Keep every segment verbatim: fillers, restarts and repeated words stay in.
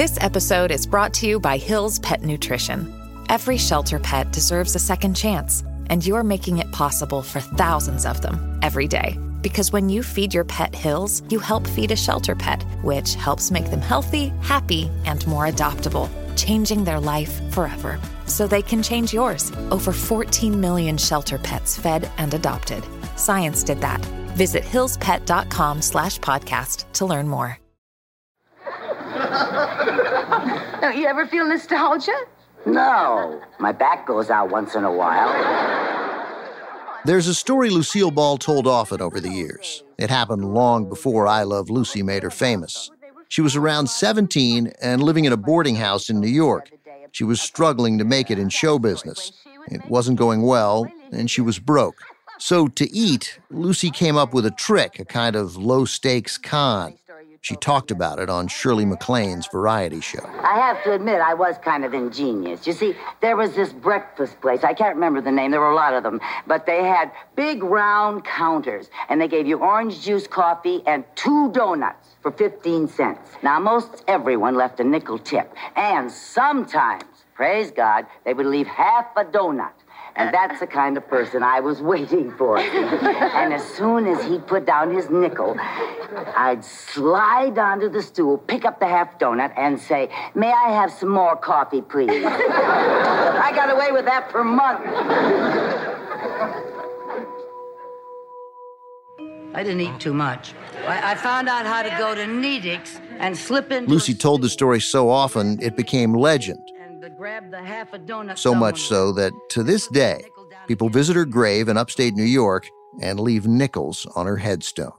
This episode is brought to you by Hill's Pet Nutrition. Every shelter pet deserves a second chance, and you're making it possible for thousands of them every day. Because when you feed your pet Hill's, you help feed a shelter pet, which helps make them healthy, happy, and more adoptable, changing their life forever. So they can change yours. Over fourteen million shelter pets fed and adopted. Science did that. Visit hillspet.com slash podcast to learn more. Don't you ever feel nostalgia? No. My back goes out once in a while. There's a story Lucille Ball told often over the years. It happened long before I Love Lucy made her famous. She was around seventeen and living in a boarding house in New York. She was struggling to make it in show business. It wasn't going well, and she was broke. So to eat, Lucy came up with a trick, a kind of low-stakes con. She talked about it on Shirley MacLaine's variety show. I have to admit, I was kind of ingenious. You see, there was this breakfast place. I can't remember the name. There were a lot of them. But they had big round counters, and they gave you orange juice coffee and two donuts for fifteen cents. Now, most everyone left a nickel tip. And sometimes, praise God, they would leave half a donut. And that's the kind of person I was waiting for. And as soon as he put down his nickel, I'd slide onto the stool, pick up the half donut, and say, "May I have some more coffee, please?" I got away with that for months. I didn't eat too much. I, I found out how to go to Nedick's and slip in. Lucy told the story so often, it became legend. So much so that, to this day, people visit her grave in upstate New York and leave nickels on her headstone.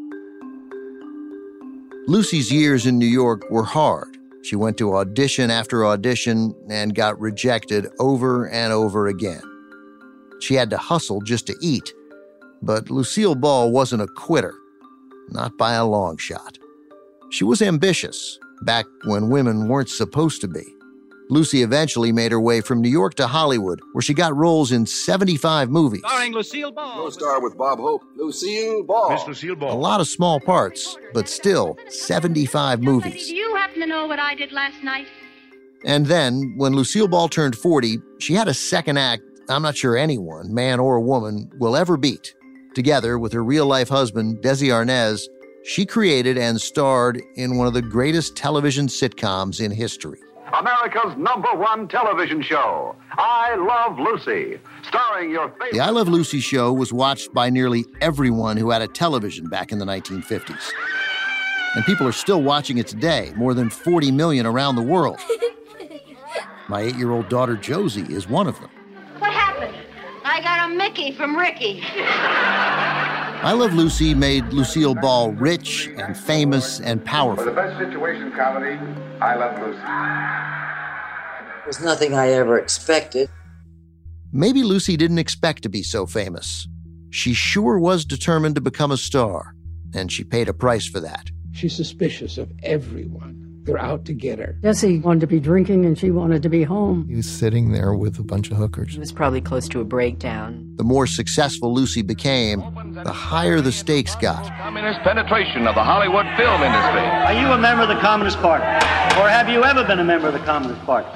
Lucy's years in New York were hard. She went to audition after audition and got rejected over and over again. She had to hustle just to eat. But Lucille Ball wasn't a quitter, not by a long shot. She was ambitious, back when women weren't supposed to be. Lucy eventually made her way from New York to Hollywood, where she got roles in seventy-five movies. Starring Lucille Ball. Co-star with Bob Hope, Lucille Ball. Miss Lucille Ball. A lot of small parts, but still seventy-five movies. Do you happen to know what I did last night? And then, when Lucille Ball turned forty, she had a second act I'm not sure anyone, man or woman, will ever beat. Together with her real-life husband, Desi Arnaz, she created and starred in one of the greatest television sitcoms in history. America's number one television show, I Love Lucy, starring your favorite... The I Love Lucy show was watched by nearly everyone who had a television back in the nineteen fifties. And people are still watching it today, more than forty million around the world. My eight-year-old daughter, Josie, is one of them. What happened? I got a Mickey from Ricky. I Love Lucy made Lucille Ball rich and famous and powerful. For the best situation comedy, I Love Lucy. It was nothing I ever expected. Maybe Lucy didn't expect to be so famous. She sure was determined to become a star, and she paid a price for that. She's suspicious of everyone. They're out to get her. Desi wanted to be drinking and she wanted to be home. He was sitting there with a bunch of hookers. He was probably close to a breakdown. The more successful Lucy became, the higher the stakes got. Communist penetration of the Hollywood film industry. Are you a member of the Communist Party? Or have you ever been a member of the Communist Party?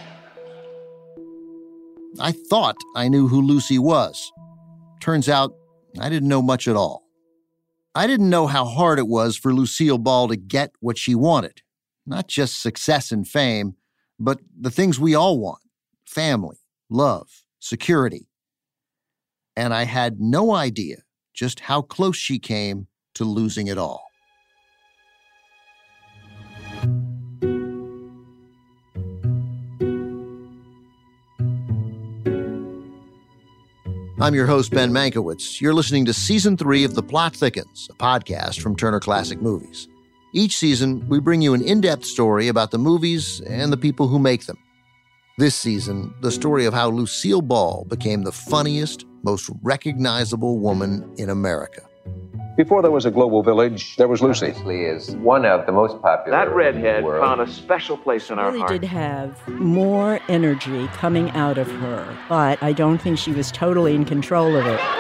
I thought I knew who Lucy was. Turns out, I didn't know much at all. I didn't know how hard it was for Lucille Ball to get what she wanted. Not just success and fame, but the things we all want. Family, love, security. And I had no idea just how close she came to losing it all. I'm your host, Ben Mankiewicz. You're listening to Season three of The Plot Thickens, a podcast from Turner Classic Movies. Each season, we bring you an in-depth story about the movies and the people who make them. This season, the story of how Lucille Ball became the funniest, most recognizable woman in America. Before there was a global village, there was Lucy. Obviously is one of the most popular. That redhead in the found a special place in our really heart. Did have more energy coming out of her, but I don't think she was totally in control of it.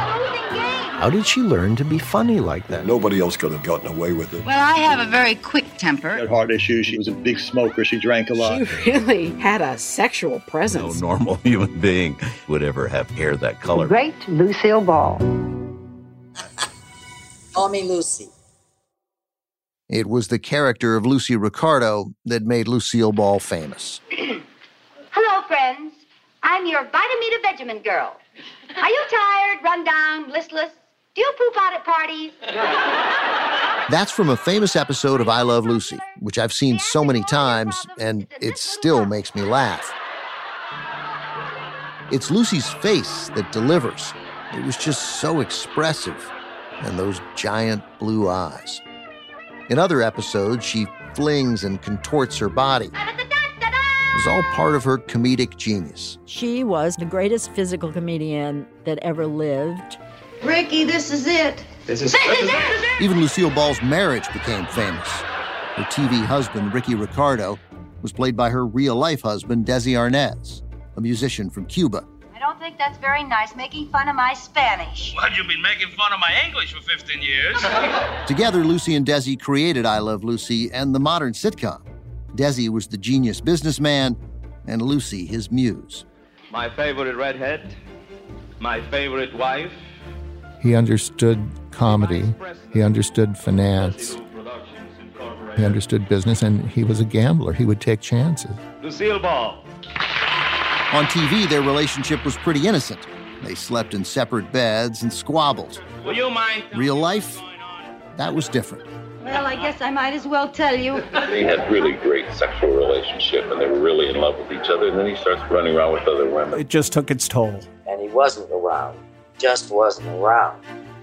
How did she learn to be funny like that? Nobody else could have gotten away with it. Well, I have a very quick temper. She had heart issues. She was a big smoker. She drank a lot. She really had a sexual presence. No normal human being would ever have hair that color. Great Lucille Ball. Call me Lucy. It was the character of Lucy Ricardo that made Lucille Ball famous. Hello, friends. I'm your Vitamita Vegemin girl. Are you tired, run down, listless? Do you poop out at parties? That's from a famous episode of I Love Lucy, which I've seen so many times, and it still makes me laugh. It's Lucy's face that delivers. It was just so expressive, and those giant blue eyes. In other episodes, she flings and contorts her body. It was all part of her comedic genius. She was the greatest physical comedian that ever lived. Ricky, this is it. This is, this is it. Even Lucille Ball's marriage became famous. Her T V husband, Ricky Ricardo, was played by her real-life husband, Desi Arnaz, a musician from Cuba. I don't think that's very nice, making fun of my Spanish. Well, you've been making fun of my English for fifteen years. Together, Lucy and Desi created I Love Lucy and the modern sitcom. Desi was the genius businessman, and Lucy his muse. My favorite redhead, my favorite wife. He understood comedy, he understood finance, he understood business, and he was a gambler. He would take chances. Lucille Ball. On T V, their relationship was pretty innocent. They slept in separate beds and squabbled. Will you mind? Real life, that was different. Well, I guess I might as well tell you. They had really great sexual relationship, and they were really in love with each other, and then he starts running around with other women. It just took its toll. And he wasn't around. Just wasn't around.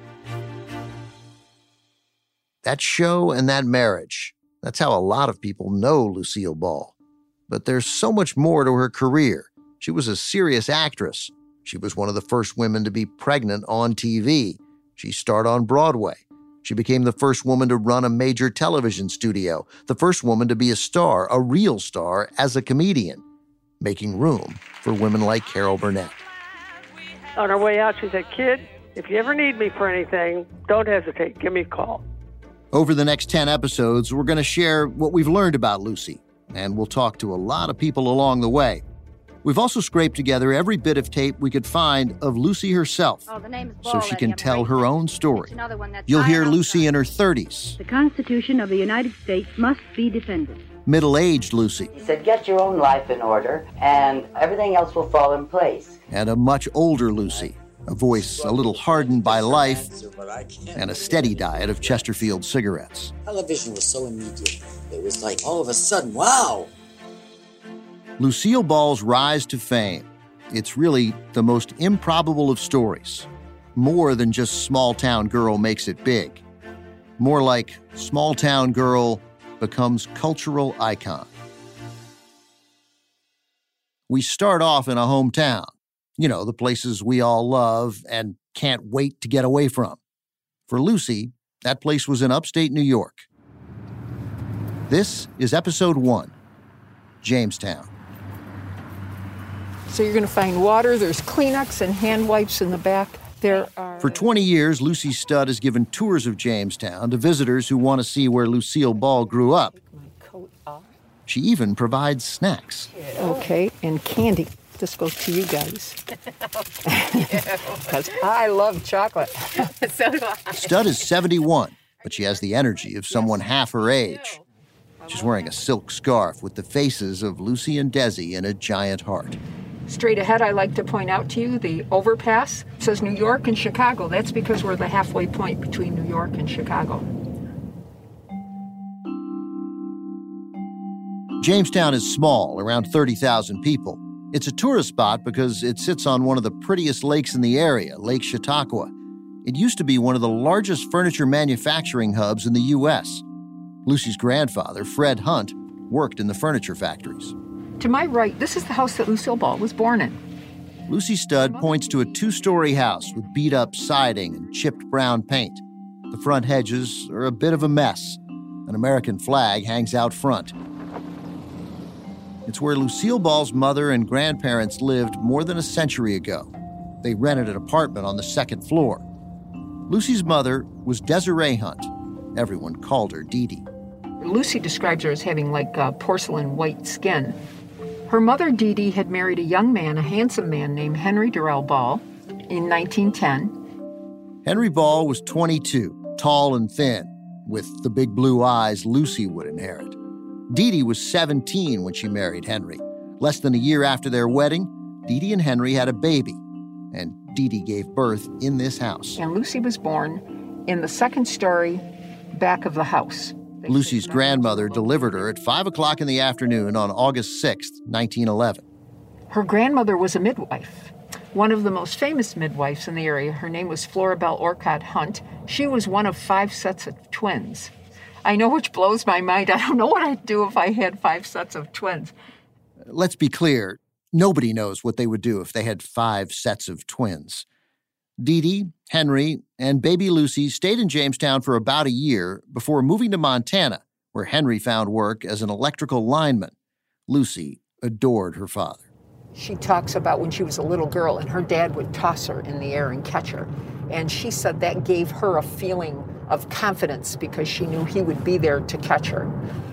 That show and that marriage, that's how a lot of people know Lucille Ball. But there's so much more to her career. She was a serious actress. She was one of the first women to be pregnant on T V. She starred on Broadway. She became the first woman to run a major television studio, the first woman to be a star, a real star, as a comedian, making room for women like Carol Burnett. On our way out, she said, "Kid, if you ever need me for anything, don't hesitate. Give me a call." Over the next ten episodes, we're going to share what we've learned about Lucy, and we'll talk to a lot of people along the way. We've also scraped together every bit of tape we could find of Lucy herself, Oh, the name is so Ball, she Eddie. can I'm tell afraid. her own story. Another one that's You'll hear high Lucy in her thirties, The Constitution of the United States must be defended. middle-aged Lucy, He said, get your own life in order, and everything else will fall in place. and a much older Lucy, a voice a little hardened by life and a steady diet of Chesterfield cigarettes. Television was so immediate. It was like, all of a sudden, wow! Lucille Ball's rise to fame. It's really the most improbable of stories. More than just small-town girl makes it big. More like small-town girl becomes cultural icon. We start off in a hometown. You know, the places we all love and can't wait to get away from. For Lucy, that place was in upstate New York. This is episode one, Jamestown. So you're going to find water. There's Kleenex and hand wipes in the back. There are... For twenty years, Lucy Studd has given tours of Jamestown to visitors who want to see where Lucille Ball grew up. She even provides snacks. Okay, and candy. This goes to you guys. Because I love chocolate. So do I. Studd is seventy-one, but she has the energy of someone half her age. She's wearing a silk scarf with the faces of Lucy and Desi in a giant heart. Straight ahead, I like to point out to you the overpass. It says New York and Chicago. That's because we're the halfway point between New York and Chicago. Jamestown is small, around thirty thousand people. It's a tourist spot because it sits on one of the prettiest lakes in the area, Lake Chautauqua. It used to be one of the largest furniture manufacturing hubs in the U S. Lucy's grandfather, Fred Hunt, worked in the furniture factories. To my right, this is the house that Lucille Ball was born in. Lucy Studd points to a two-story house with beat-up siding and chipped brown paint. The front hedges are a bit of a mess. An American flag hangs out front. It's where Lucille Ball's mother and grandparents lived more than a century ago. They rented an apartment on the second floor. Lucy's mother was Desiree Hunt. Everyone called her Dee Dee. Lucy describes her as having like uh, porcelain white skin. Her mother, Dee Dee, had married a young man, a handsome man named Henry Durrell Ball, in nineteen ten. Henry Ball was twenty-two, tall and thin, with the big blue eyes Lucy would inherit. Dee Dee was seventeen when she married Henry. Less than a year after their wedding, Dee Dee and Henry had a baby, and Dee Dee gave birth in this house. And Lucy was born in the second story back of the house. Lucy's grandmother delivered her at five o'clock in the afternoon on August sixth, nineteen eleven. Her grandmother was a midwife, one of the most famous midwives in the area. Her name was Floribel Orcott Hunt. She was one of five sets of twins. I know, which blows my mind. I don't know what I'd do if I had five sets of twins. Let's be clear, nobody knows what they would do if they had five sets of twins. Dee Dee, Henry, and baby Lucy stayed in Jamestown for about a year before moving to Montana, where Henry found work as an electrical lineman. Lucy adored her father. She talks about when she was a little girl and her dad would toss her in the air and catch her. And she said that gave her a feeling of confidence because she knew he would be there to catch her.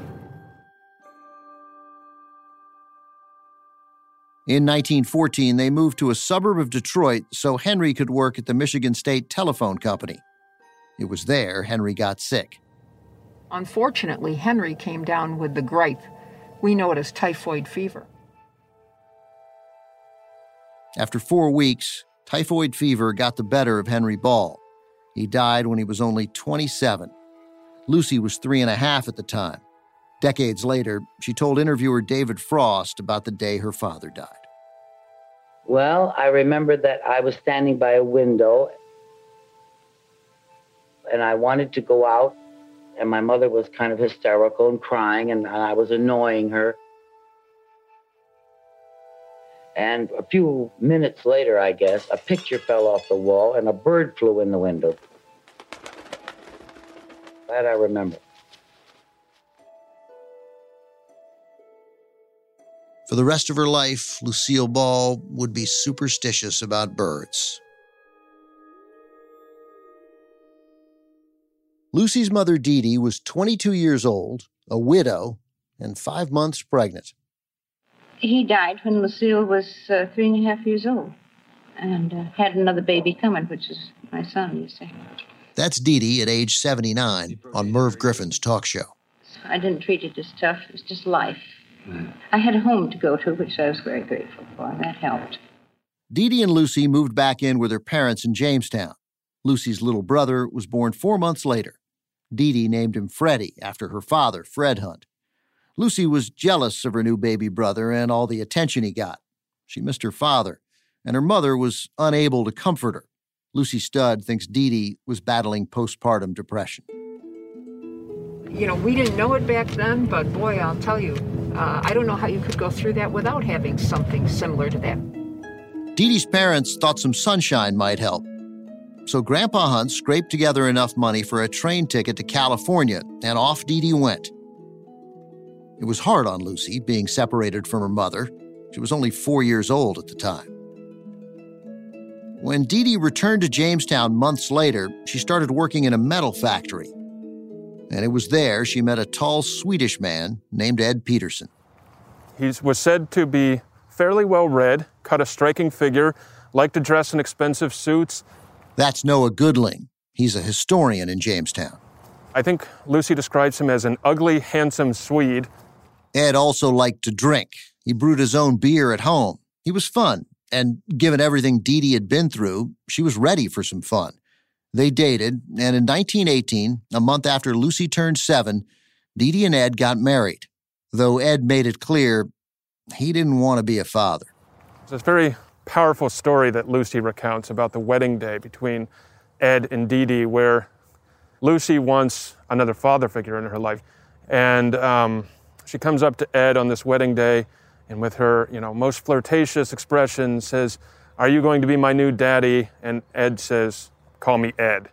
In nineteen fourteen, they moved to a suburb of Detroit so Henry could work at the Michigan State Telephone Company. It was there Henry got sick. Unfortunately, Henry came down with the gripe. We know it as typhoid fever. After four weeks, typhoid fever got the better of Henry Ball. He died when he was only twenty-seven. Lucy was three and a half at the time. Decades later, she told interviewer David Frost about the day her father died. Well, I remember that I was standing by a window and I wanted to go out, and my mother was kind of hysterical and crying, and I was annoying her. And a few minutes later, I guess, a picture fell off the wall and a bird flew in the window. That I remember. For the rest of her life, Lucille Ball would be superstitious about birds. Lucy's mother, Dee Dee, was twenty-two years old, a widow, and five months pregnant. He died when Lucille was uh, three and a half years old and uh, had another baby coming, which is my son, you see. That's Dee Dee at age seventy-nine on Merv Griffin's talk show. I didn't treat it as tough. It was just life. Mm. I had a home to go to, which I was very grateful for, and that helped. Dee Dee and Lucy moved back in with her parents in Jamestown. Lucy's little brother was born four months later. Dee Dee named him Freddie after her father, Fred Hunt. Lucy was jealous of her new baby brother and all the attention he got. She missed her father, and her mother was unable to comfort her. Lucy Studd thinks Dee Dee was battling postpartum depression. You know, we didn't know it back then, but boy, I'll tell you, uh, I don't know how you could go through that without having something similar to that. Dee Dee's parents thought some sunshine might help. So Grandpa Hunt scraped together enough money for a train ticket to California, and off Dee Dee went. It was hard on Lucy, being separated from her mother. She was only four years old at the time. When Dee Dee returned to Jamestown months later, she started working in a metal factory. And it was there she met a tall Swedish man named Ed Peterson. He was said to be fairly well-read, cut a striking figure, liked to dress in expensive suits. That's Noah Goodling. He's a historian in Jamestown. I think Lucy describes him as an ugly, handsome Swede. Ed also liked to drink. He brewed his own beer at home. He was fun, and given everything Dee Dee had been through, she was ready for some fun. They dated, and in nineteen eighteen, a month after Lucy turned seven, Dee Dee and Ed got married, though Ed made it clear he didn't want to be a father. It's a very powerful story that Lucy recounts about the wedding day between Ed and Dee Dee, where Lucy wants another father figure in her life. And um, she comes up to Ed on this wedding day, and with her, you know, most flirtatious expression says, "Are you going to be my new daddy?" And Ed says, "Call me Ed."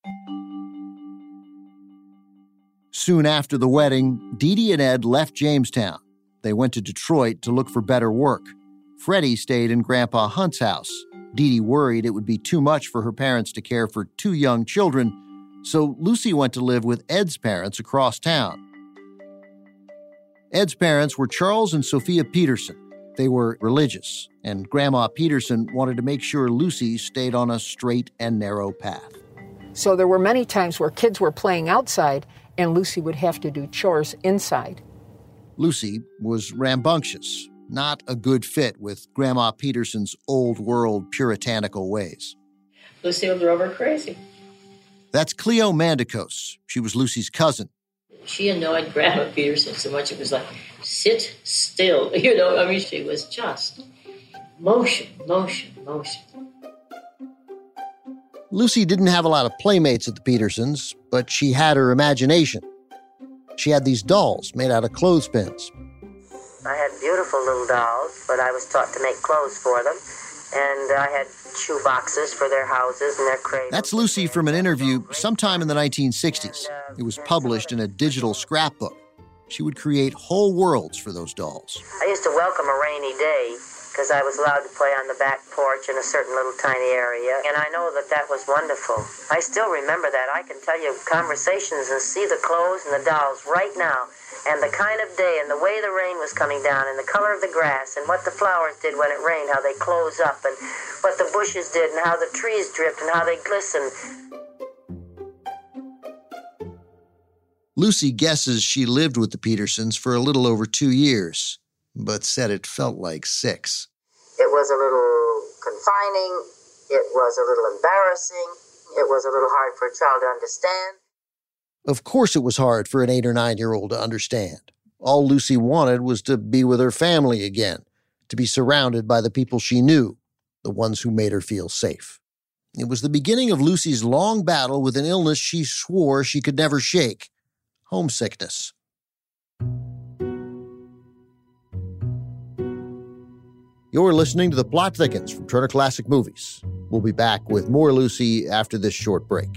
Soon after the wedding, Dee Dee and Ed left Jamestown. They went to Detroit to look for better work. Freddie stayed in Grandpa Hunt's house. Dee Dee worried it would be too much for her parents to care for two young children, so Lucy went to live with Ed's parents across town. Ed's parents were Charles and Sophia Peterson. They were religious, and Grandma Peterson wanted to make sure Lucy stayed on a straight and narrow path. So there were many times where kids were playing outside, and Lucy would have to do chores inside. Lucy was rambunctious, not a good fit with Grandma Peterson's old-world puritanical ways. Lucille drove her crazy. That's Cleo Mandicos. She was Lucy's cousin. She annoyed Grandma Peterson so much it was like, sit still. You know, I mean, she was just motion, motion, motion. Lucy didn't have a lot of playmates at the Petersons, but she had her imagination. She had these dolls made out of clothespins. I had beautiful little dolls, but I was taught to make clothes for them. And I had shoe boxes for their houses and their cradles. That's Lucy from an interview sometime in the nineteen sixties. It was published in a digital scrapbook. She would create whole worlds for those dolls. I used to welcome a rainy day because I was allowed to play on the back porch in a certain little tiny area. And I know that that was wonderful. I still remember that. I can tell you conversations and see the clothes and the dolls right now. And the kind of day and the way the rain was coming down and the color of the grass and what the flowers did when it rained, how they close up and what the bushes did and how the trees dripped and how they glistened. Lucy guesses she lived with the Petersons for a little over two years, but said it felt like six. It was a little confining. It was a little embarrassing. It was a little hard for a child to understand. Of course it was hard for an eight or nine-year-old to understand. All Lucy wanted was to be with her family again, to be surrounded by the people she knew, the ones who made her feel safe. It was the beginning of Lucy's long battle with an illness she swore she could never shake, homesickness. You're listening to The Plot Thickens from Turner Classic Movies. We'll be back with more Lucy after this short break.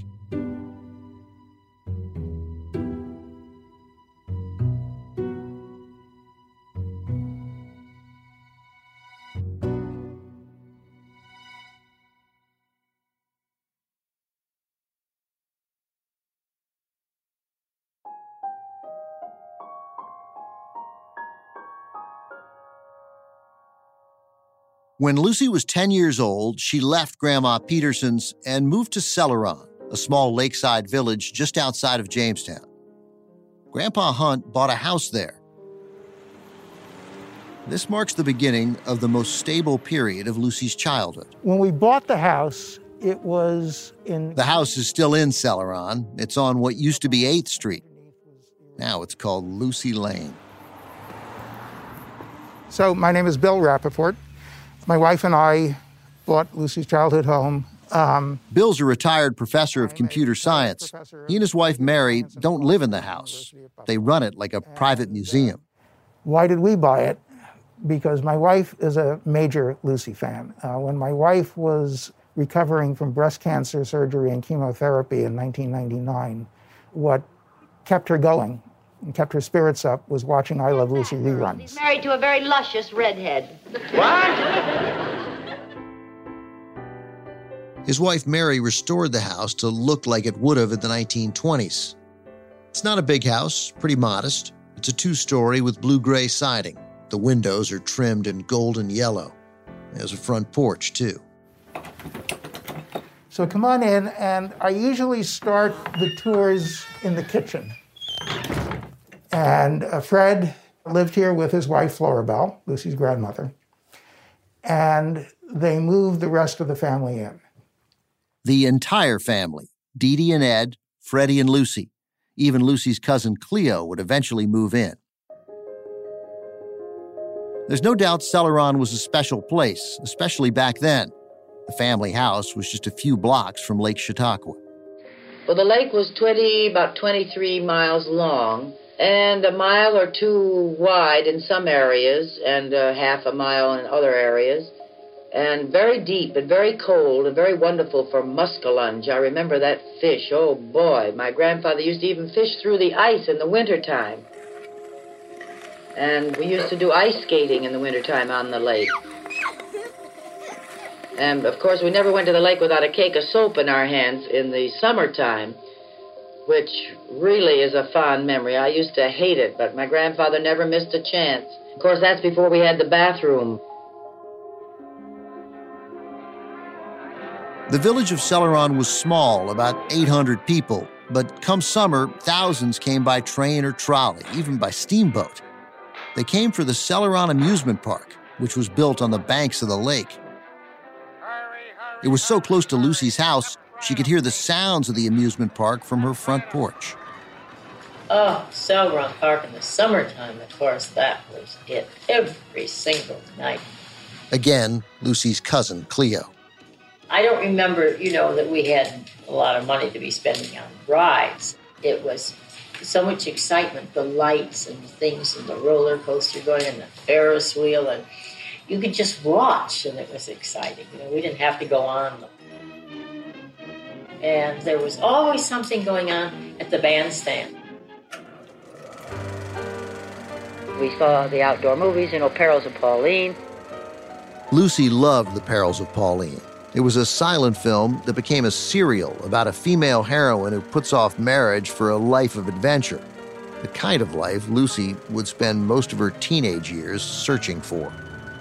When Lucy was ten years old, she left Grandma Peterson's and moved to Celeron, a small lakeside village just outside of Jamestown. Grandpa Hunt bought a house there. This marks the beginning of the most stable period of Lucy's childhood. When we bought the house, it was in... The house is still in Celeron. It's on what used to be eighth Street. Now it's called Lucy Lane. So my name is Bill Rappaport. My wife and I bought Lucy's childhood home. Um, Bill's a retired professor of computer science. He and his wife, Mary, don't live in the house. They run it like a private museum. Why did we buy it? Because my wife is a major Lucy fan. Uh, when my wife was recovering from breast cancer surgery and chemotherapy in nineteen ninety-nine, what kept her going and kept her spirits up was watching I Love Lucy reruns. He's married to a very luscious redhead. What? His wife, Mary, restored the house to look like it would have in the nineteen twenties. It's not a big house, pretty modest. It's a two-story with blue-gray siding. The windows are trimmed in golden yellow. There's a front porch, too. So come on in, and I usually start the tours in the kitchen. And uh, Fred lived here with his wife, Floribel, Lucy's grandmother. And they moved the rest of the family in. The entire family, Dee Dee and Ed, Freddie and Lucy. Even Lucy's cousin Cleo would eventually move in. There's no doubt Celeron was a special place, especially back then. The family house was just a few blocks from Lake Chautauqua. Well, the lake was twenty, about twenty-three miles long, and a mile or two wide in some areas, and uh, half a mile in other areas, and very deep and very cold and very wonderful for muskellunge. I remember that fish. Oh, boy. My grandfather used to even fish through the ice in the wintertime. And we used to do ice skating in the wintertime on the lake. And, of course, we never went to the lake without a cake of soap in our hands in the summertime, which really is a fond memory. I used to hate it, but my grandfather never missed a chance. Of course, that's before we had the bathroom. The village of Celeron was small, about eight hundred people, but come summer, thousands came by train or trolley, even by steamboat. They came for the Celeron Amusement Park, which was built on the banks of the lake. It was so close to Lucy's house, she could hear the sounds of the amusement park from her front porch. Oh, Celeron Park in the summertime, of course, that was it every single night. Again, Lucy's cousin, Cleo. I don't remember, you know, that we had a lot of money to be spending on rides. It was so much excitement, the lights and things and the roller coaster going and the Ferris wheel, and you could just watch, and it was exciting. You know, we didn't have to go on them. And there was always something going on at the bandstand. We saw the outdoor movies, you know, Perils of Pauline. Lucy loved The Perils of Pauline. It was a silent film that became a serial about a female heroine who puts off marriage for a life of adventure, the kind of life Lucy would spend most of her teenage years searching for.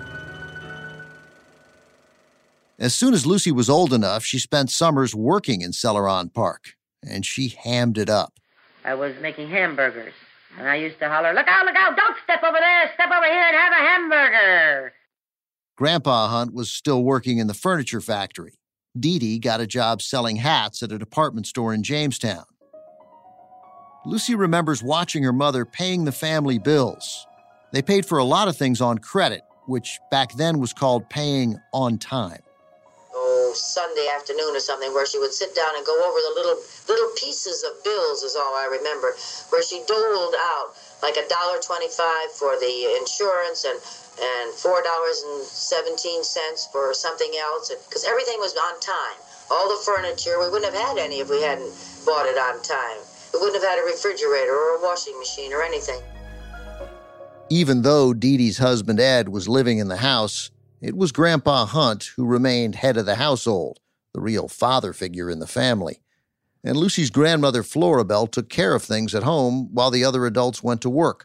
As soon as Lucy was old enough, she spent summers working in Celeron Park, and she hammed it up. I was making hamburgers, and I used to holler, "Look out, look out, don't step over there, step over here and have a hamburger." Grandpa Hunt was still working in the furniture factory. Dee Dee got a job selling hats at a department store in Jamestown. Lucy remembers watching her mother paying the family bills. They paid for a lot of things on credit, which back then was called paying on time. Oh, Sunday afternoon or something, where she would sit down and go over the little little pieces of bills is all I remember, where she doled out like a dollar twenty-five for the insurance and and four dollars and seventeen cents for something else, because everything was on time. All the furniture, we wouldn't have had any if we hadn't bought it on time. We wouldn't have had a refrigerator or a washing machine or anything. Even though Dee Dee's husband Ed was living in the house, it was Grandpa Hunt who remained head of the household, the real father figure in the family. And Lucy's grandmother Florabelle took care of things at home while the other adults went to work.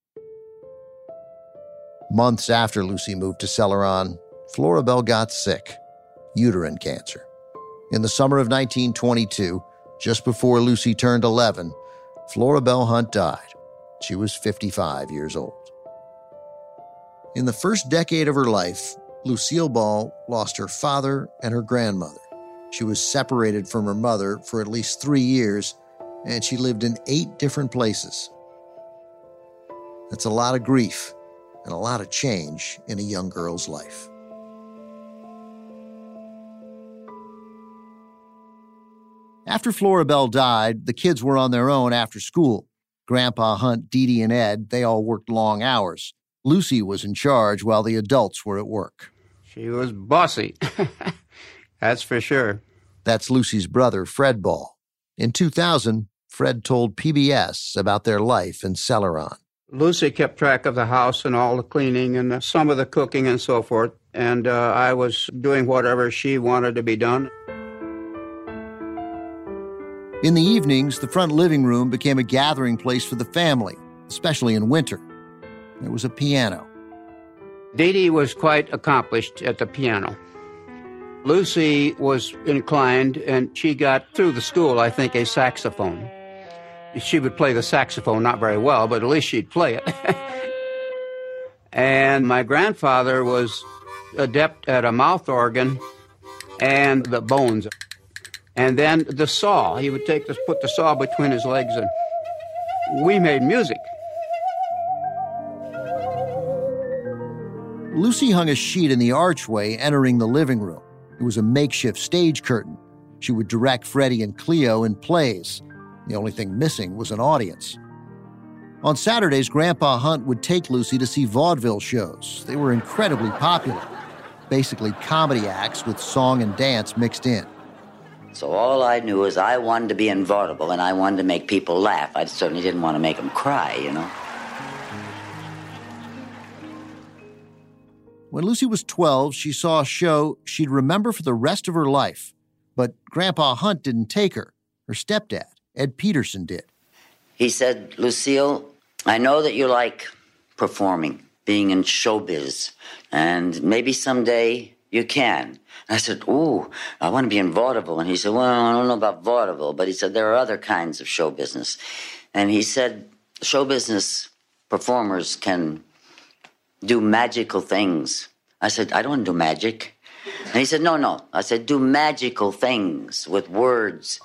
Months after Lucy moved to Celeron, Florabelle got sick, uterine cancer. In the summer of nineteen twenty-two, just before Lucy turned eleven, Florabelle Hunt died. She was fifty-five years old. In the first decade of her life, Lucille Ball lost her father and her grandmother. She was separated from her mother for at least three years, and she lived in eight different places. That's a lot of grief and a lot of change in a young girl's life. After Florabelle died, the kids were on their own after school. Grandpa Hunt, Dee Dee, and Ed, they all worked long hours. Lucy was in charge while the adults were at work. She was bossy. That's for sure. That's Lucy's brother, Fred Ball. In two thousand, Fred told P B S about their life in Celeron. Lucy kept track of the house and all the cleaning and some of the cooking and so forth, and uh, I was doing whatever she wanted to be done. In the evenings, the front living room became a gathering place for the family, especially in winter. There was a piano. Dee Dee was quite accomplished at the piano. Lucy was inclined, and she got through the school, I think, a saxophone. She would play the saxophone, not very well, but at least she'd play it. And my grandfather was adept at a mouth organ and the bones. And then the saw. He would take this, put the saw between his legs, and we made music. Lucy hung a sheet in the archway entering the living room. It was a makeshift stage curtain. She would direct Freddie and Cleo in plays. The only thing missing was an audience. On Saturdays, Grandpa Hunt would take Lucy to see vaudeville shows. They were incredibly popular. Basically comedy acts with song and dance mixed in. So all I knew is I wanted to be in vaudeville, and I wanted to make people laugh. I certainly didn't want to make them cry, you know. When Lucy was twelve, she saw a show she'd remember for the rest of her life. But Grandpa Hunt didn't take her. Her stepdad, Ed Peterson did. He said, Lucille, I know that you like performing, being in showbiz, and maybe someday you can. I said, ooh, I want to be in vaudeville. And he said, well, I don't know about vaudeville, but he said, there are other kinds of show business. And he said, show business performers can do magical things. I said, I don't want to do magic. And he said, no, no. I said, do magical things with words.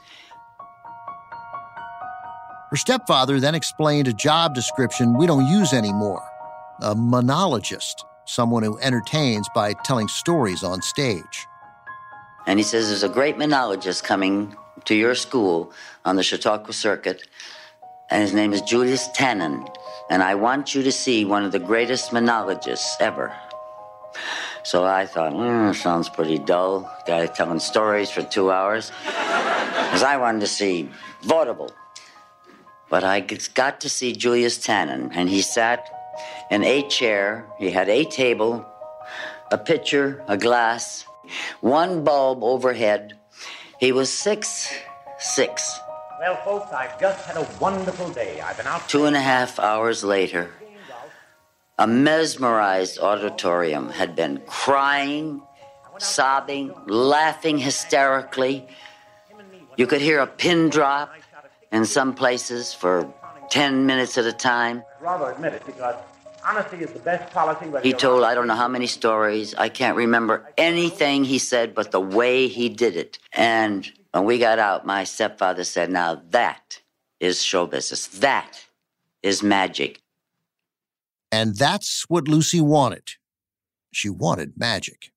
Her stepfather then explained a job description we don't use anymore, a monologist, someone who entertains by telling stories on stage. And he says, there's a great monologist coming to your school on the Chautauqua Circuit, and his name is Julius Tannen, and I want you to see one of the greatest monologists ever. So I thought, hmm, sounds pretty dull, guy telling stories for two hours, because I wanted to see vaudeville. But I got to see Julius Tannen, and he sat in a chair. He had a table, a pitcher, a glass, one bulb overhead. He was six, six. Well, folks, I've just had a wonderful day. I've been out... Two and a half hours later, a mesmerized auditorium had been crying, sobbing, laughing hysterically. You could hear a pin drop in some places for ten minutes at a time. Rather admit it, because honesty is the best policy. He told I don't know how many stories. I can't remember anything he said but the way he did it. And when we got out, my stepfather said, now that is show business. That is magic. And that's what Lucy wanted. She wanted magic.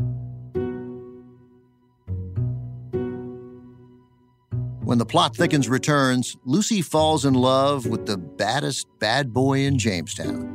When the plot thickens returns, Lucy falls in love with the baddest bad boy in Jamestown.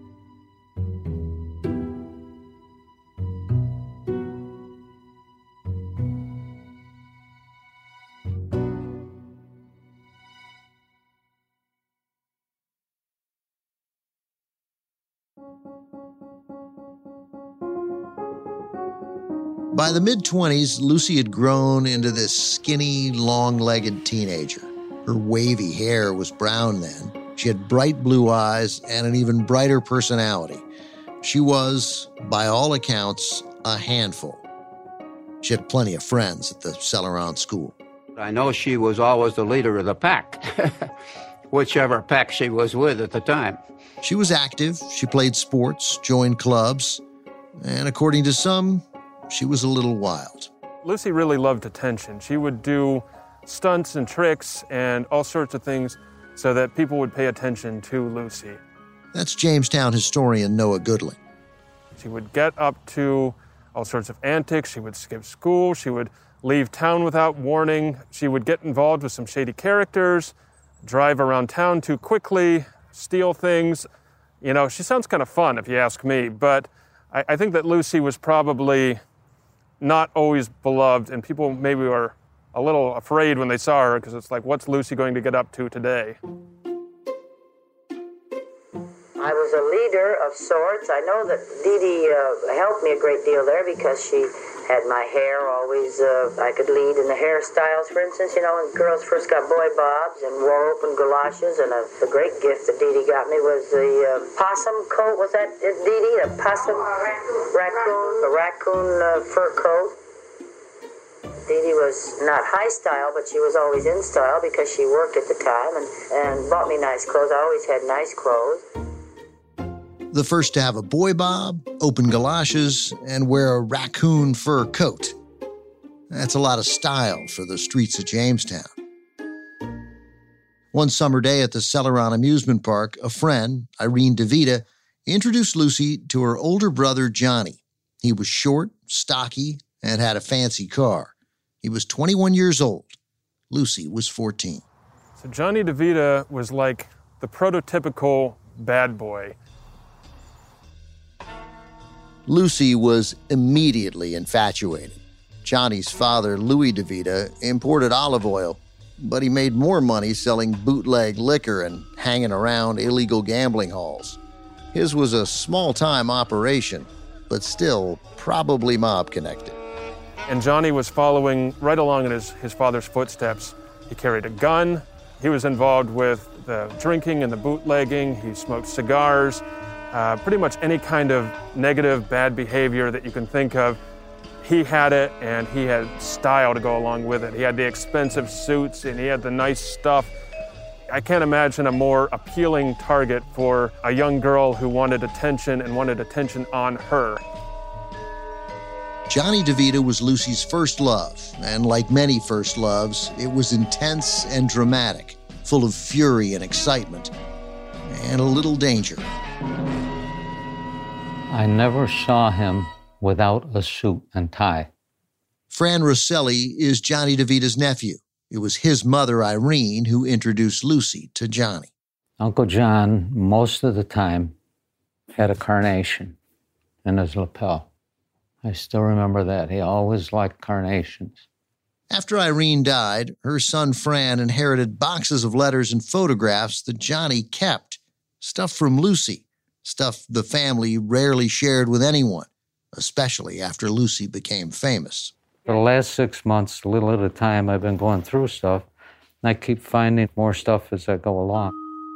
By the mid-twenties, Lucy had grown into this skinny, long-legged teenager. Her wavy hair was brown then. She had bright blue eyes and an even brighter personality. She was, by all accounts, a handful. She had plenty of friends at the Celeron School. I know she was always the leader of the pack, whichever pack she was with at the time. She was active. She played sports, joined clubs, and according to some, she was a little wild. Lucy really loved attention. She would do stunts and tricks and all sorts of things so that people would pay attention to Lucy. That's Jamestown historian Noah Goodling. She would get up to all sorts of antics. She would skip school. She would leave town without warning. She would get involved with some shady characters, drive around town too quickly, steal things. You know, she sounds kind of fun if you ask me, but I, I think that Lucy was probably not always beloved, and people maybe were a little afraid when they saw her because it's like, what's Lucy going to get up to today? I was a leader of sorts. I know that Dee Dee uh, helped me a great deal there because she had my hair always, uh, I could lead in the hairstyles, for instance. You know, when girls first got boy bobs and wore open galoshes, and a, the great gift that Dee Dee got me was the uh, possum coat. Was that it, Dee Dee? The possum? Raccoon. The raccoon uh, fur coat. Dee Dee was not high style, but she was always in style because she worked at the time and, and bought me nice clothes. I always had nice clothes. The first to have a boy bob, open galoshes, and wear a raccoon fur coat. That's a lot of style for the streets of Jamestown. One summer day at the Celeron Amusement Park, a friend, Irene DeVita, introduced Lucy to her older brother, Johnny. He was short, stocky, and had a fancy car. He was twenty-one years old. Lucy was fourteen. So Johnny DeVita was like the prototypical bad boy. Lucy was immediately infatuated. Johnny's father, Louis DeVita, imported olive oil, but he made more money selling bootleg liquor and hanging around illegal gambling halls. His was a small-time operation, but still probably mob-connected. And Johnny was following right along in his, his father's footsteps, He carried a gun. He was involved with the drinking and the bootlegging. He smoked cigars. Uh, pretty much any kind of negative, bad behavior that you can think of, he had it, and he had style to go along with it. He had the expensive suits, and he had the nice stuff. I can't imagine a more appealing target for a young girl who wanted attention and wanted attention on her. Johnny DeVita was Lucy's first love, and like many first loves, it was intense and dramatic, full of fury and excitement, and a little danger. I never saw him without a suit and tie. Fran Rosselli is Johnny DeVita's nephew. It was his mother, Irene, who introduced Lucy to Johnny. Uncle John, most of the time, had a carnation in his lapel. I still remember that. He always liked carnations. After Irene died, her son Fran inherited boxes of letters and photographs that Johnny kept. Stuff from Lucy, stuff the family rarely shared with anyone, especially after Lucy became famous. For the last six months, a little at a time, I've been going through stuff, and I keep finding more stuff as I go along.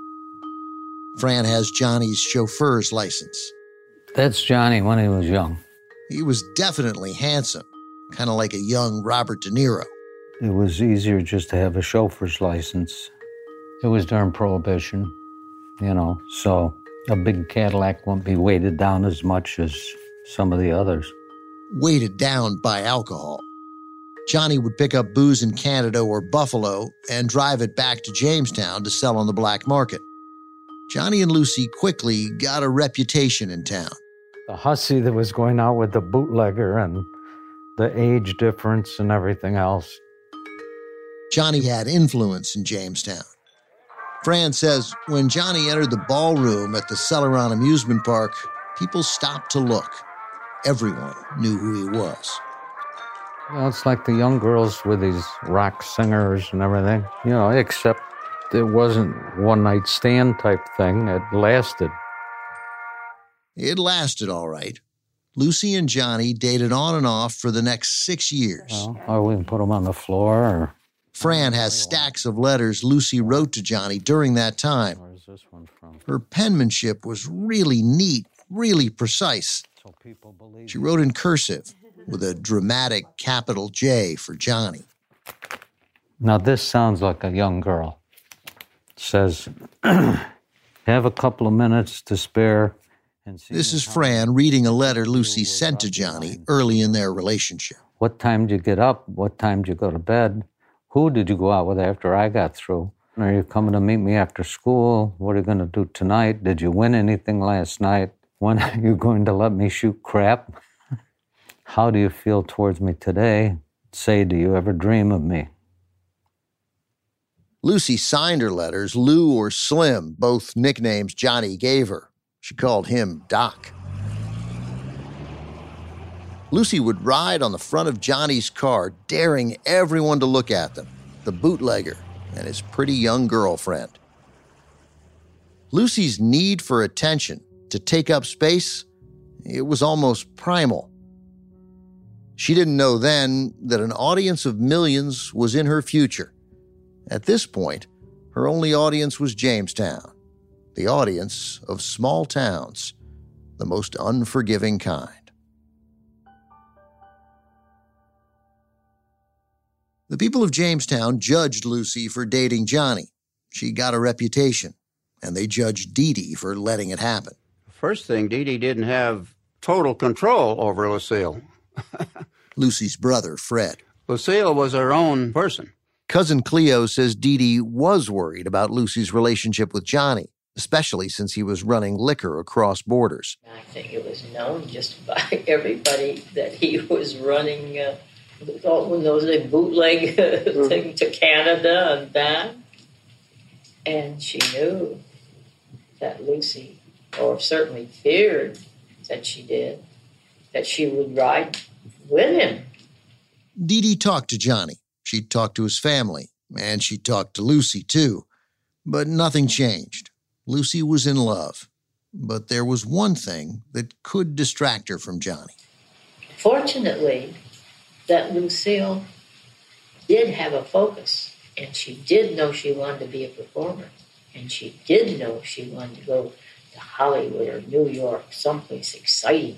Fran has Johnny's chauffeur's license. That's Johnny when he was young. He was definitely handsome, kind of like a young Robert De Niro. It was easier just to have a chauffeur's license. It was during Prohibition, you know, so a big Cadillac won't be weighted down as much as some of the others. Weighted down by alcohol. Johnny would pick up booze in Canada or Buffalo and drive it back to Jamestown to sell on the black market. Johnny and Lucy quickly got a reputation in town. The hussy that was going out with the bootlegger and the age difference and everything else. Johnny had influence in Jamestown. Fran says when Johnny entered the ballroom at the Celeron amusement park, people stopped to look. Everyone knew who he was. Well, it's like the young girls with these rock singers and everything, you know, except it wasn't one-night stand type thing. It lasted. It lasted all right. Lucy and Johnny dated on and off for the next six years. Well, or we can put them on the floor. Or... Fran has stacks of letters Lucy wrote to Johnny during that time. Where's this one from? Her penmanship was really neat, really precise. So people believe she wrote in cursive with a dramatic capital J for Johnny. Now this sounds like a young girl. It says, have a couple of minutes to spare. And see this is Fran reading a letter Lucy sent to Johnny early in their relationship. What time did you get up? What time did you go to bed? Who did you go out with after I got through? Are you coming to meet me after school? What are you going to do tonight? Did you win anything last night? When are you going to let me shoot crap? How do you feel towards me today? Say, do you ever dream of me? Lucy signed her letters Lou or Slim, both nicknames Johnny gave her. She called him Doc. Lucy would ride on the front of Johnny's car, daring everyone to look at them, the bootlegger and his pretty young girlfriend. Lucy's need for attention, to take up space, it was almost primal. She didn't know then that an audience of millions was in her future. At this point, her only audience was Jamestown, the audience of small towns, the most unforgiving kind. The people of Jamestown judged Lucy for dating Johnny. She got a reputation, and they judged Dee Dee for letting it happen. First thing, Dee Dee didn't have total control over Lucille. Lucy's brother, Fred. Lucille was her own person. Cousin Cleo says Dee Dee was worried about Lucy's relationship with Johnny, especially since he was running liquor across borders. I think it was known just by everybody that he was running uh, when those big bootleg uh, thing to Canada and that. And she knew that Lucy, or certainly feared that she did, that she would ride with him. Dee Dee talked to Johnny. She'd talked to his family, and she talked to Lucy, too. But nothing changed. Lucy was in love. But there was one thing that could distract her from Johnny. Fortunately, that Lucille did have a focus. And she did know she wanted to be a performer. And she did know she wanted to go to Hollywood or New York, someplace exciting.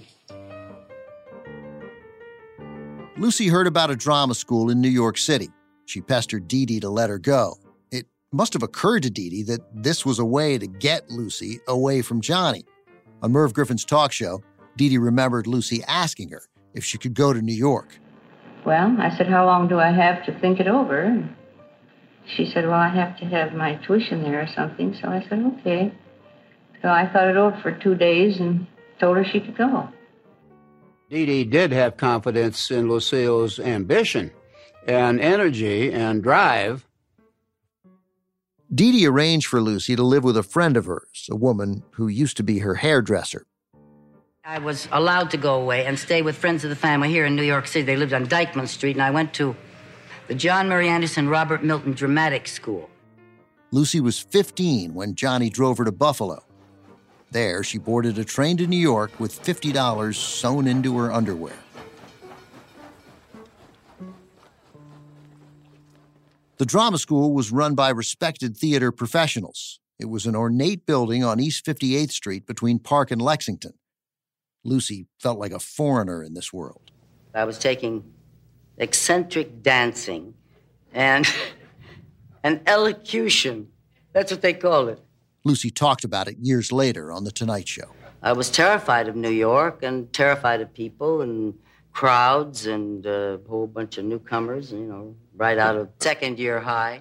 Lucy heard about a drama school in New York City. She pestered Dee Dee to let her go. It must have occurred to Dee Dee that this was a way to get Lucy away from Johnny. On Merv Griffin's talk show, Dee Dee remembered Lucy asking her if she could go to New York. Well, I said, how long do I have to think it over? And she said, well, I have to have my tuition there or something. So I said, okay. So I thought it over for two days and told her she could go. Dee Dee did have confidence in Lucille's ambition and energy and drive. Dee Dee arranged for Lucy to live with a friend of hers, a woman who used to be her hairdresser. I was allowed to go away and stay with friends of the family here in New York City. They lived on Dyckman Street, and I went to the John Murray Anderson Robert Milton Dramatic School. Lucy was fifteen when Johnny drove her to Buffalo. There, she boarded a train to New York with fifty dollars sewn into her underwear. The drama school was run by respected theater professionals. It was an ornate building on East fifty-eighth Street between Park and Lexington. Lucy felt like a foreigner in this world. I was taking eccentric dancing and an elocution. That's what they called it. Lucy talked about it years later on The Tonight Show. I was terrified of New York and terrified of people and crowds and a whole bunch of newcomers, you know, right out of second year high.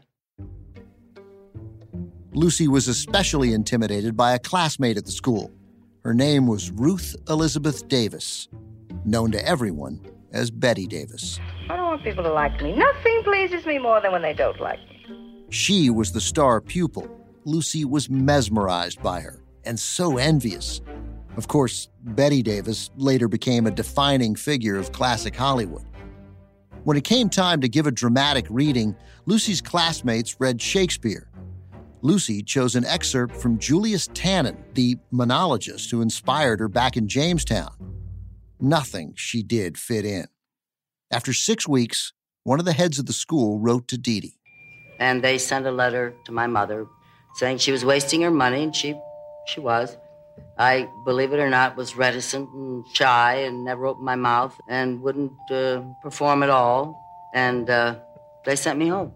Lucy was especially intimidated by a classmate at the school. Her name was Ruth Elizabeth Davis, known to everyone as Betty Davis. I don't want people to like me. Nothing pleases me more than when they don't like me. She was the star pupil. Lucy was mesmerized by her and so envious. Of course, Betty Davis later became a defining figure of classic Hollywood. When it came time to give a dramatic reading, Lucy's classmates read Shakespeare. Lucy chose an excerpt from Julius Tannen, the monologist who inspired her back in Jamestown. Nothing she did fit in. After six weeks, one of the heads of the school wrote to Dee Dee. And they sent a letter to my mother saying she was wasting her money, and she, she was. I, believe it or not, was reticent and shy and never opened my mouth and wouldn't uh, perform at all. And uh, they sent me home.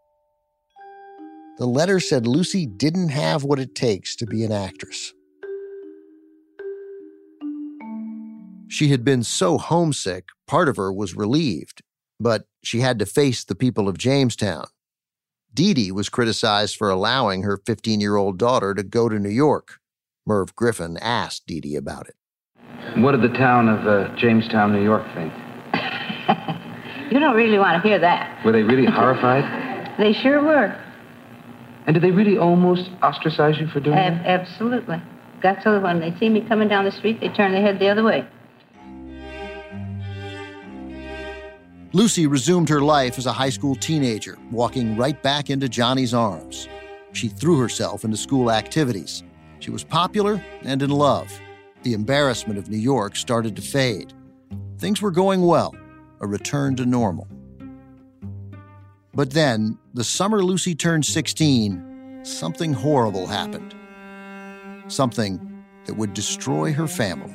The letter said Lucy didn't have what it takes to be an actress. She had been so homesick, part of her was relieved, but she had to face the people of Jamestown. Dee Dee was criticized for allowing her fifteen-year-old daughter to go to New York. Merv Griffin asked Dee Dee about it. What did the town of uh, Jamestown, New York think? You don't really want to hear that. Were they really horrified? They sure were. And did they really almost ostracize you for doing Ab- that? Absolutely. Got so that when they see me coming down the street, they turn their head the other way. Lucy resumed her life as a high school teenager, walking right back into Johnny's arms. She threw herself into school activities. She was popular and in love. The embarrassment of New York started to fade. Things were going well, a return to normal. But then, the summer Lucy turned sixteen, something horrible happened. Something that would destroy her family.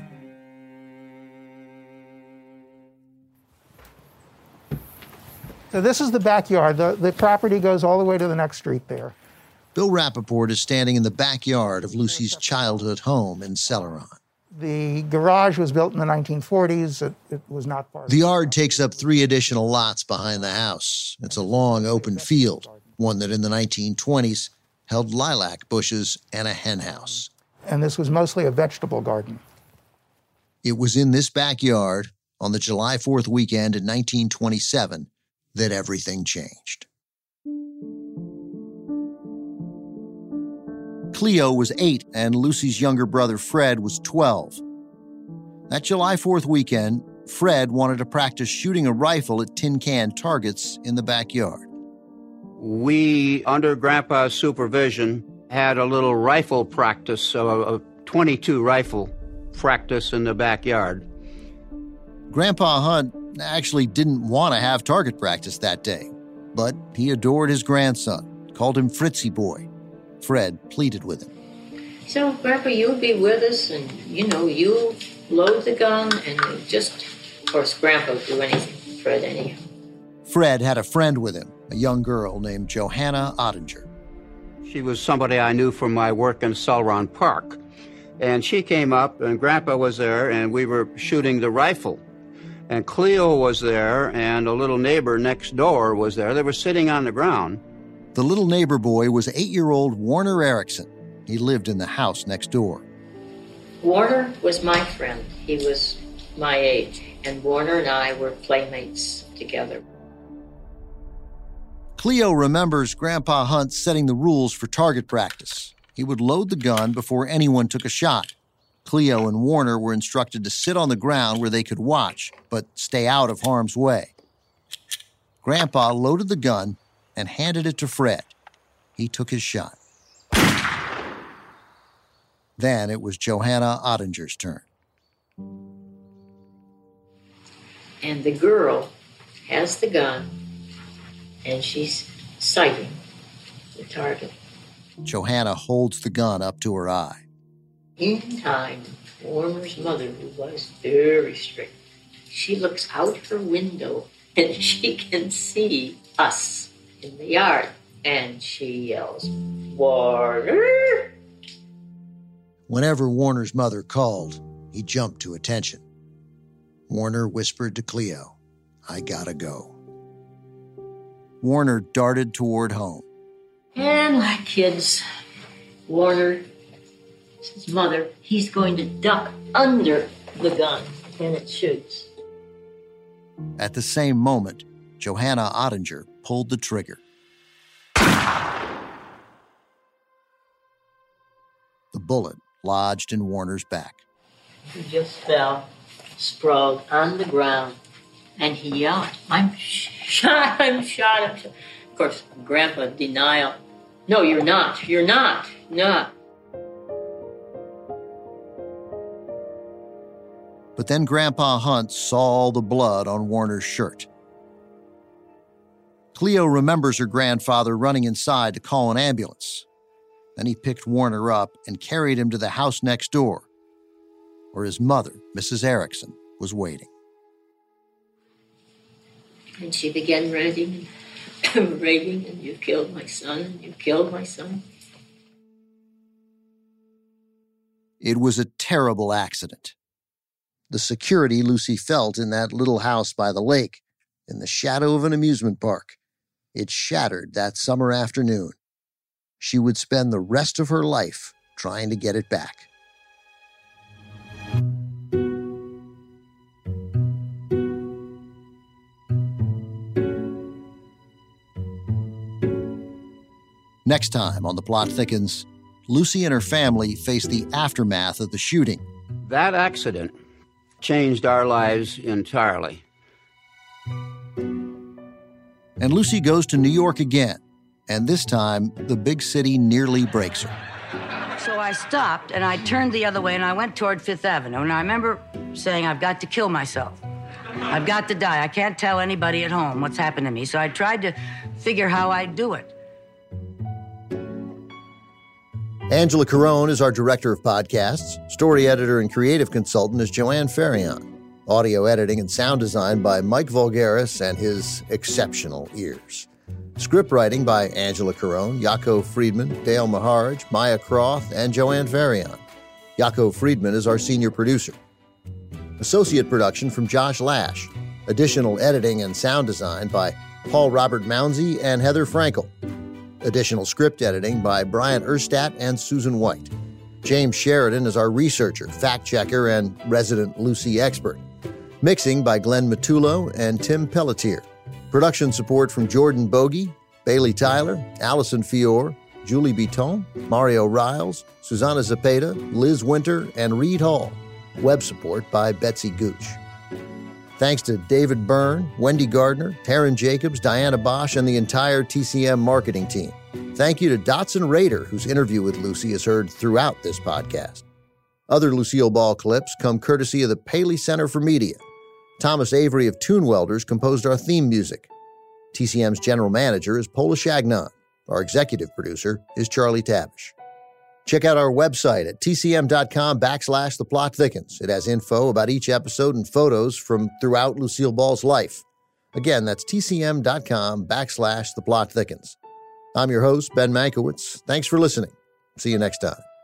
So this is the backyard. The, the property goes all the way to the next street there. Bill Rappaport is standing in the backyard of Lucy's childhood home in Celeron. The garage was built in the nineteen forties. It, it was not part of the yard takes up three additional lots behind the house. It's a long open field, one that in the nineteen twenties held lilac bushes and a hen house. And this was mostly a vegetable garden. It was in this backyard on the July fourth weekend in nineteen twenty-seven that everything changed. Cleo was eight and Lucy's younger brother Fred was twelve. That July fourth weekend, Fred wanted to practice shooting a rifle at tin can targets in the backyard. We, under Grandpa's supervision, had a little rifle practice, a twenty-two rifle practice in the backyard. Grandpa Hunt actually didn't want to have target practice that day. But he adored his grandson, called him Fritzy Boy. Fred pleaded with him. So, Grandpa, you'll be with us, and, you know, you'll load the gun, and you just, of course, Grandpa would do anything for Fred anyhow. Fred had a friend with him, a young girl named Johanna Ottinger. She was somebody I knew from my work in Sullivan Park. And she came up, and Grandpa was there, and we were shooting the rifle. And Cleo was there, and a little neighbor next door was there. They were sitting on the ground. The little neighbor boy was eight-year-old Warner Erickson. He lived in the house next door. Warner was my friend. He was my age, and Warner and I were playmates together. Cleo remembers Grandpa Hunt setting the rules for target practice. He would load the gun before anyone took a shot. Cleo and Warner were instructed to sit on the ground where they could watch, but stay out of harm's way. Grandpa loaded the gun and handed it to Fred. He took his shot. Then it was Johanna Ottinger's turn. And the girl has the gun, and she's sighting the target. Johanna holds the gun up to her eye. In time, Warner's mother, who was very strict, she looks out her window, and she can see us in the yard, and she yells, "Warner!" Whenever Warner's mother called, he jumped to attention. Warner whispered to Cleo, "I gotta go." Warner darted toward home. And like kids, Warner, his mother, he's going to duck under the gun when it shoots. At the same moment, Johanna Ottinger pulled the trigger. The bullet lodged in Warner's back. He just fell, sprawled on the ground, and he yelled, "I'm shot, I'm shot, I'm shot." Of course, Grandpa denial. "No, you're not, you're not, not." But then Grandpa Hunt saw all the blood on Warner's shirt. Cleo remembers her grandfather running inside to call an ambulance. Then he picked Warner up and carried him to the house next door, where his mother, Missus Erickson, was waiting. And she began raving and raving, and "You killed my son, and you killed my son." It was a terrible accident. The security Lucy felt in that little house by the lake, in the shadow of an amusement park, it shattered that summer afternoon. She would spend the rest of her life trying to get it back. Next time on The Plot Thickens, Lucy and her family face the aftermath of the shooting. That accident changed our lives entirely. And Lucy goes to New York again, and this time the big city nearly breaks her. So I stopped and I turned the other way and I went toward Fifth Avenue. And I remember saying, "I've got to kill myself. I've got to die. I can't tell anybody at home what's happened to me." So I tried to figure how I'd do it. Angela Carone is our director of podcasts. Story editor and creative consultant is Joanne Ferrion. Audio editing and sound design by Mike Vulgaris and his exceptional ears. Script writing by Angela Carone, Yaakov Friedman, Dale Maharaj, Maya Croth, and Joanne Ferrion. Yaakov Friedman is our senior producer. Associate production from Josh Lash. Additional editing and sound design by Paul Robert Mounsey and Heather Frankel. Additional script editing by Brian Erstadt and Susan White. James Sheridan is our researcher, fact-checker, and resident Lucy expert. Mixing by Glenn Matullo and Tim Pelletier. Production support from Jordan Bogey, Bailey Tyler, Allison Fior, Julie Biton, Mario Riles, Susanna Zapata, Liz Winter, and Reed Hall. Web support by Betsy Gooch. Thanks to David Byrne, Wendy Gardner, Taryn Jacobs, Diana Bosch, and the entire T C M marketing team. Thank you to Dotson Rader, whose interview with Lucy is heard throughout this podcast. Other Lucille Ball clips come courtesy of the Paley Center for Media. Thomas Avery of Tune Welders composed our theme music. T C M's general manager is Paula Chagnon. Our executive producer is Charlie Tabish. Check out our website at tcm.com backslash the plot thickens. It has info about each episode and photos from throughout Lucille Ball's life. Again, that's tcm.com backslash the plot thickens. I'm your host, Ben Mankiewicz. Thanks for listening. See you next time.